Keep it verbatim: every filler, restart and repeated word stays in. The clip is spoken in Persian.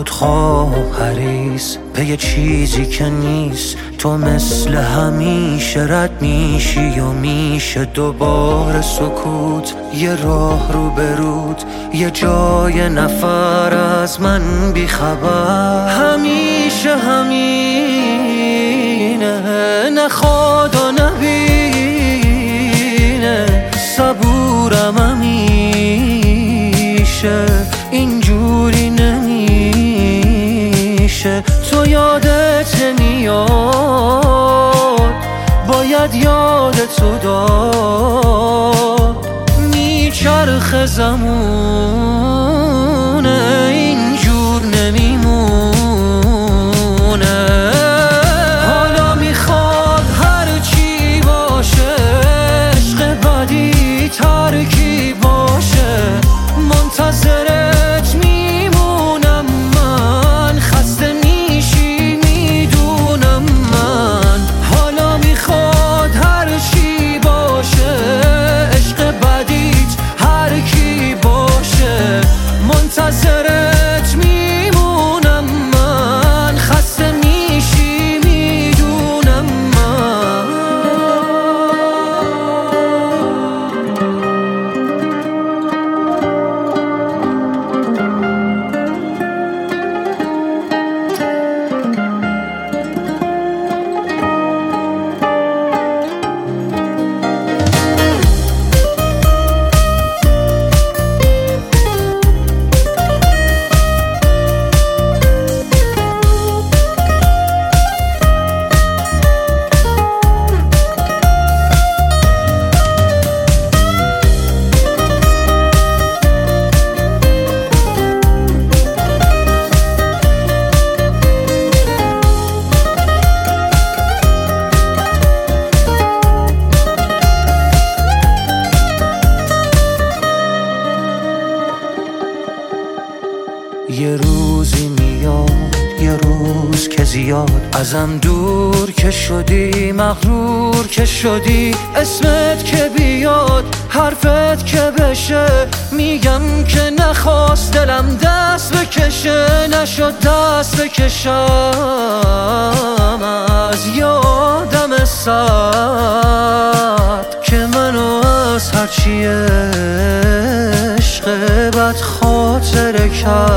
خودخواه حریص به یه چیزی که نیست. تو مثل همیشه رد میشی و میشه دوباره سکوت. یه راه رو برود، یه جای نفر از من بیخبر. همیشه همینه، نخواد و نبینه. صبورم همیشه، اینجوری نمیشه. تو یادت نمیاد، باید یادتو داد. میچرخه زمونه، اینجور نمیمونه. حالا میخواد هرچی باشه، عشق بدی ترکی باشه. منتظرت میمونم من، خسته میشی میدونم من. حالا میخواد هرچی باشه، عشق بدیت هر کی باشه. منتظرت میمونم من، خسته میشی میدونم من. یه روزی میاد، یه روز که زیاد ازم دور که شدی، مغرور که شدی. اسمت که بیاد، حرفت که بشه، میگم که نخواست دلم دست بکشه. نشد دست بکشم از یادم سرد که منو از هرچی عشق بد خاطره کرد.